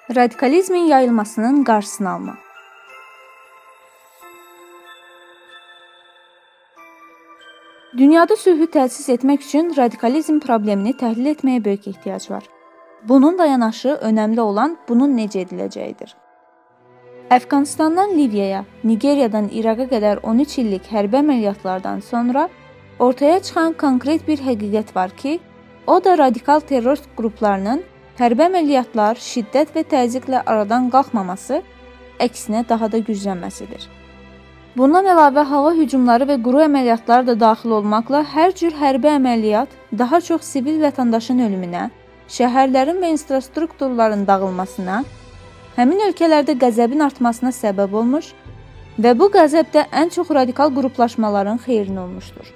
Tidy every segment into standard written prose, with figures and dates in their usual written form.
Radikalizmin yayılmasının qarşısını almaq. Dünyada sülhü təsis etmək üçün radikalizm problemini təhlil etməyə böyük ehtiyac var. Bununla yanaşı önəmli olan bunun necə ediləcəyidir. Əfqanistandan Liviyaya, Nigeriyadan İraqa qədər 13 illik hərbi əməliyyatlardan sonra ortaya çıxan konkret bir həqiqət var ki, o da radikal terror qruplarının hərbi əməliyyatlar, şiddət və təzyiqlə aradan qalxmaması, əksinə daha da güclənməsidir. Bundan əlavə hava hücumları və quru əməliyyatlar da daxil olmaqla hər cür hərbi əməliyyat daha çox sivil vətəndaşın ölümünə, şəhərlərin və infrastrukturların dağılmasına, həmin ölkələrdə qəzəbin artmasına səbəb olmuş və bu qəzəb də ən çox radikal qruplaşmaların xeyrinə olmuşdur.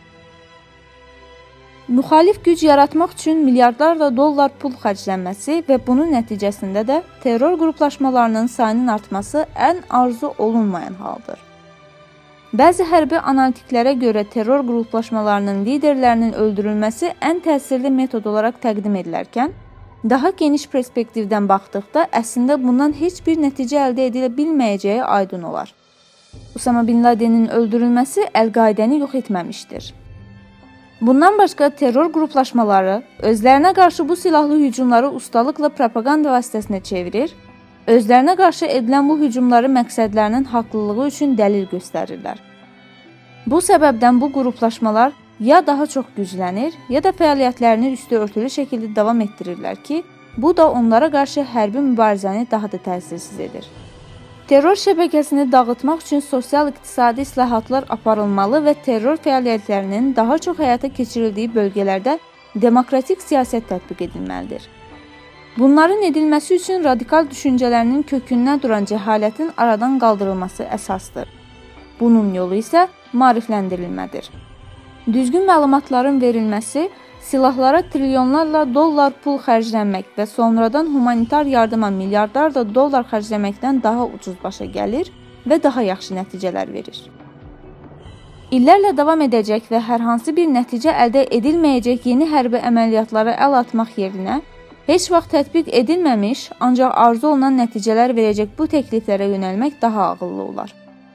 Müxalif güc yaratmaq üçün milyardlarla dollar pul xərclənməsi və bunun nəticəsində də terror qruplaşmalarının sayının artması ən arzu olunmayan haldır. Bəzi hərbi analitiklərə görə terror qruplaşmalarının liderlərinin öldürülməsi ən təsirli metod olaraq təqdim edilərkən, daha geniş perspektivdən baxdıqda əslində bundan heç bir nəticə əldə edilə bilməyəcəyi aydın olar. Usama bin Ladenin öldürülməsi Əl-Qaidəni yox etməmişdir. Bundan başqa terror qruplaşmaları özlərinə qarşı bu silahlı hücumları ustalıqla propaganda vasitəsinə çevirir, özlərinə qarşı edilən bu hücumları məqsədlərinin haqlılığı üçün dəlil göstərirlər. Bu səbəbdən bu qruplaşmalar ya daha çox güclənir, ya da fəaliyyətlərini üstü örtülü şəkildə davam etdirirlər ki, bu da onlara qarşı hərbi mübarizəni daha da təsirsiz edir. Terror şəbəkəsini dağıtmaq üçün sosial-iqtisadi islahatlar aparılmalı və terror fəaliyyətlərinin daha çox həyata keçirildiyi bölgələrdə demokratik siyasət tətbiq edilməlidir. Bunların edilməsi üçün radikal düşüncələrinin kökündən duran cəhalətin aradan qaldırılması əsasdır. Bunun yolu isə maarifləndirilmədir. Düzgün məlumatların verilməsi, silahlara trilyonlarla dollar pul xərclənmək və sonradan humanitar yardıma milyardlarla dollar xərcləməkdən daha ucuz başa gəlir və daha yaxşı nəticələr verir. İllərlə davam edəcək və hər hansı bir nəticə əldə edilməyəcək yeni hərbi əməliyyatlara əl atmaq yerinə, heç vaxt tətbiq edilməmiş, ancaq arzu olunan nəticələr verəcək bu təkliflərə yönəlmək daha ağıllı olar.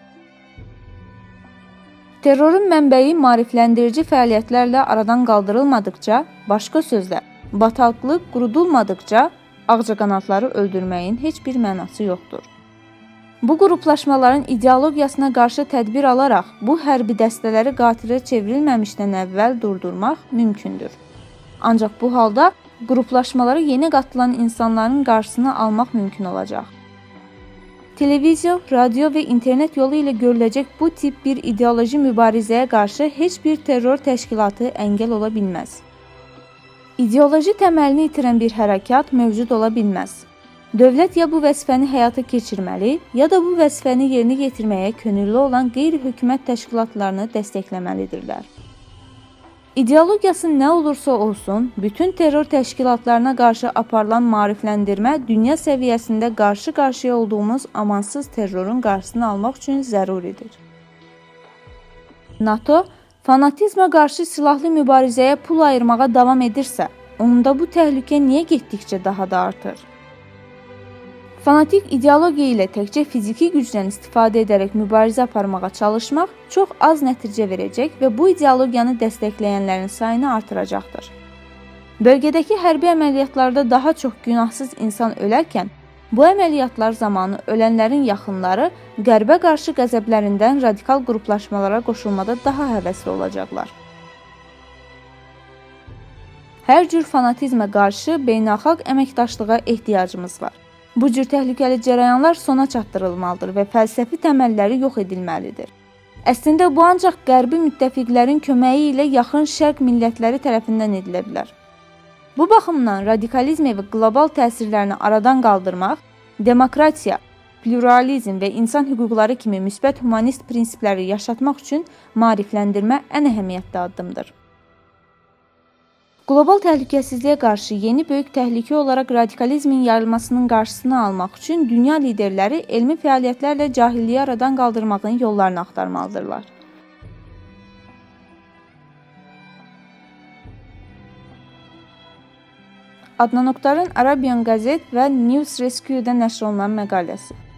Terrorun mənbəyi maarifləndirici fəaliyyətlərlə aradan qaldırılmadıqca, başqa sözlə, bataklık qurudulmadıqca ağcaqanadları öldürməyin heç bir mənası yoxdur. Bu qruplaşmaların ideologiyasına qarşı tədbir alaraq bu hərbi dəstələri qatilə çevrilməmişdən əvvəl durdurmaq mümkündür. Ancaq bu halda qruplaşmalara yeni qatılan insanların qarşısını almaq mümkün olacaq. Televiziya, radio və internet yolu ilə görüləcək bu tip bir ideoloji mübarizəyə qarşı heç bir terror təşkilatı əngəl ola bilməz. İdeoloji təməlini itirən bir hərəkat mövcud ola bilməz. Dövlət ya bu vəzifəni həyata keçirməli, ya da bu vəzifəni yerinə yetirməyə könüllü olan qeyri-hökumət təşkilatlarını dəstəkləməlidirlər. İdeologiyası nə olursa olsun, bütün terror təşkilatlarına qarşı aparılan maarifləndirmə dünya səviyyəsində qarşı-qarşıya olduğumuz amansız terrorun qarşısını almaq üçün zəruridir. NATO, fanatizmə qarşı silahlı mübarizəyə pul ayırmağa davam edirsə, onda bu təhlükə niyə getdikcə daha da artır? Fanatik ideologiya ilə təkcə fiziki gücdən istifadə edərək mübarizə aparmağa çalışmaq çox az nəticə verəcək və bu ideologiyanı dəstəkləyənlərin sayını artıracaqdır. Bölgədəki hərbi əməliyyatlarda daha çox günahsız insan ölərkən, bu əməliyyatlar zamanı ölənlərin yaxınları qərbə qarşı qəzəblərindən radikal qruplaşmalara qoşulmada daha həvəsli olacaqlar. Hər cür fanatizmə qarşı beynəlxalq əməkdaşlığa ehtiyacımız var. Bu cür təhlükəli cərəyanlar sona çatdırılmalıdır və fəlsəfi təməlləri yox edilməlidir. Əslində bu ancaq qərbi müttəfiqlərin köməyi ilə yaxın şərq millətləri tərəfindən edilə bilər. Bu baxımdan radikalizmi və qlobal təsirlərini aradan qaldırmaq, demokratiya, pluralizm və insan hüquqları kimi müsbət humanist prinsipləri yaşatmaq üçün maarifləndirmə ən əhəmiyyətli addımdır. Qlobal təhlükəsizliyə qarşı yeni böyük təhlükə olaraq radikalizmin yayılmasının qarşısını almaq üçün dünya liderləri elmi fəaliyyətlərlə cahilliyi aradan qaldırmağın yollarını axtarmalıdırlar. Adnan Oktarın Arabian Gazet və News Rescue'də nəşr olunan məqaləsi.